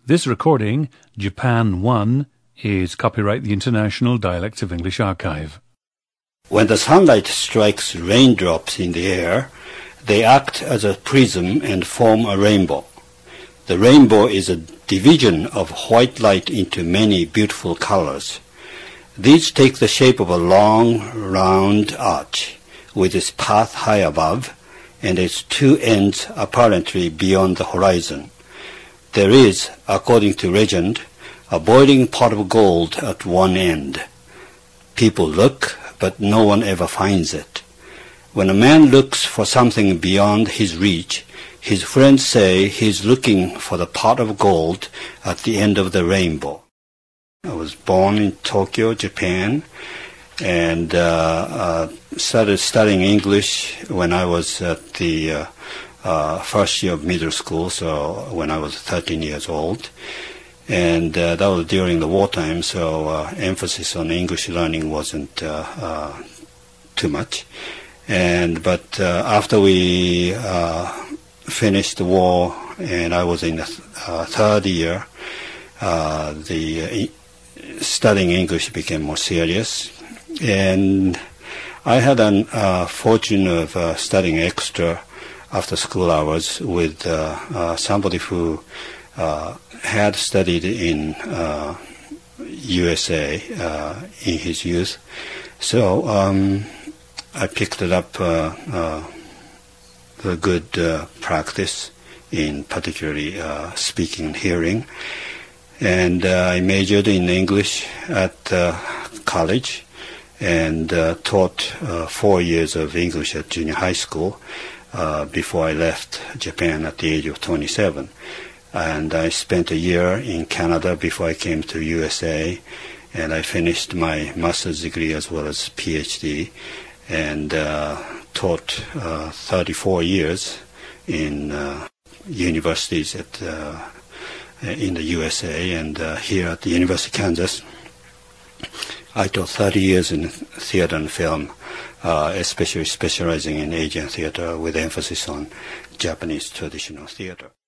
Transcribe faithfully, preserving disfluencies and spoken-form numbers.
This recording, Japan one, is copyright the International Dialects of English Archive. When the sunlight strikes raindrops in the air, they act as a prism and form a rainbow. The rainbow is a division of white light into many beautiful colors. These take the shape of a long, round arch, with its path high above, and its two ends apparently beyond the horizon. There is, according to legend, a boiling pot of gold at one end. People look, but no one ever finds it. When a man looks for something beyond his reach, his friends say he's looking for the pot of gold at the end of the rainbow. I was born in Tokyo, Japan, and uh, uh, started studying English when I was at the uh, uh, first year of middle school, so when I was thirteen years old. And uh, that was during the wartime, so uh, emphasis on English learning wasn't uh, uh, too much. And but uh, after we uh, finished the war, and I was in the th- uh, third year, uh, the uh, studying English became more serious. And I had an uh, fortune of uh, studying extra after school hours with uh, uh, somebody who uh, had studied in uh, U S A uh, in his youth. So um, I picked it up uh, uh, a good uh, practice in particularly uh, speaking and hearing. And uh, I majored in English at uh, college and uh, taught uh, four years of English at junior high school uh, before I left Japan at the age of twenty-seven. And I spent a year in Canada before I came to U S A, and I finished my master's degree as well as PhD, and uh, taught uh, thirty-four years in uh, universities at uh, in the U S A, and uh, here at the University of Kansas. I taught thirty years in theater and film, uh, especially specializing in Asian theater with emphasis on Japanese traditional theater.